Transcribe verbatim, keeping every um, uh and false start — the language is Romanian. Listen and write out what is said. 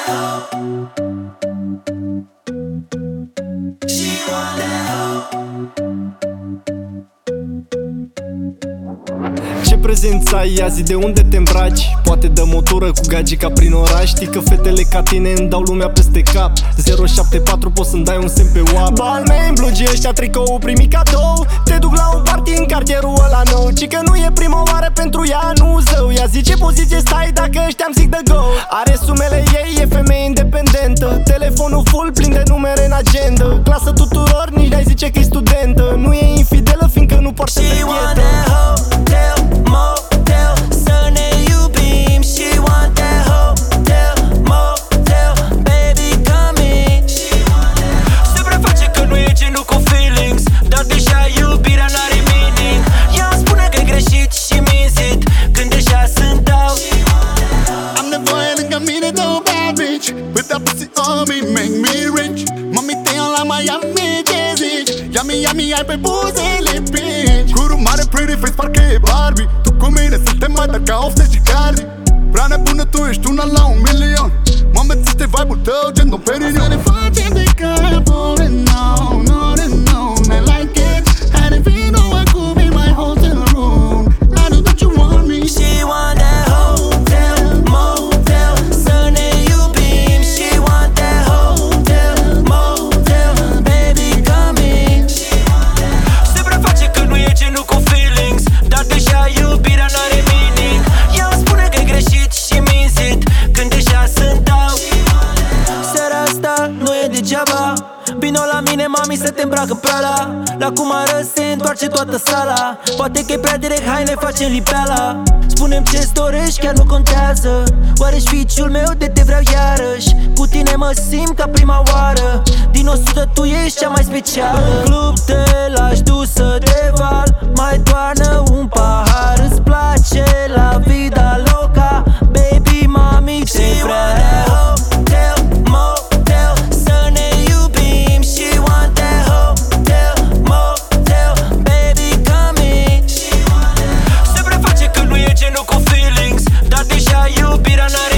Ce prezență ai azi, de unde te îmbraci? Poate dă motoră cu gagica prin oraș. Știi că fetele ca tine îmi dau lumea peste cap. Zero șapte patru poți să-mi dai un semn pe WhatsApp. Balmain, blugii ăștia, tricou, primi cadou. Te duc la un party în cartierul ăla nou. Ci că nu e prima oară pentru ea, nu zău. Ea zice poziție stai dacă ăștia-mi zic de go. Are sumele ei, e femeie independentă. Telefonul full, plin de numere în agenda. Clasă tuturor, nici n-ai zice că e studentă. Nu e infidelă, fiindcă nu poartă pe ghetă. Motel, să ne iubim. She want that hotel, motel, baby come in. Se preface că nu e genul cu feelings, dar deja iubirea n-are meaning. Ea îmi spune că-i greșit și mințit, când deja sunt out. Am nevoie lângă mine de o bad bitch with that pussy on me, make me rich. Mami, te iau la Miami, ce zici? Yummy, yummy, ai pe buzele pinci. Curu mare, pretty face, parcă e Barbie. Tu cu mine suntem mai dar ca Offset și Cardi. Prea nebună, tu ești una la un milion. Mă îmbețește vibe-ul tău, gen Dom Perignon. Să ne facem de cap, on and on, on and on. I like it, and if you know I could be my hotel room, I know that you want me. She want that hotel, motel, să ne iubim. She want that hotel, motel, baby come in. Se preface că nu e genul cu feelings, dar deja iubirea n-are meaning. Ea îmi spune că-i greșit și mințit, când deja sunt out. Seara asta nu e degeaba, vino la mine, mami, să te îmbracă Prada. La cum arăți se întoarce toată sala. Poate că-i prea direct, hai ne facem lipeala. Spune-mi ce-ți dorești, chiar nu contează. Oare-și ficiul meu de te vreau iarăși? Cu tine mă simt ca prima oară. Din o sută tu ești cea mai specială. În club te lași dusă de val, mai toarnă un pahar. Îți place la vida loca, baby, mami, te vreau. Hotel, motel, să ne iubim. She want that hotel, motel, baby come in. Se preface că nu e genul cu feelings, dar deja iubirea n-are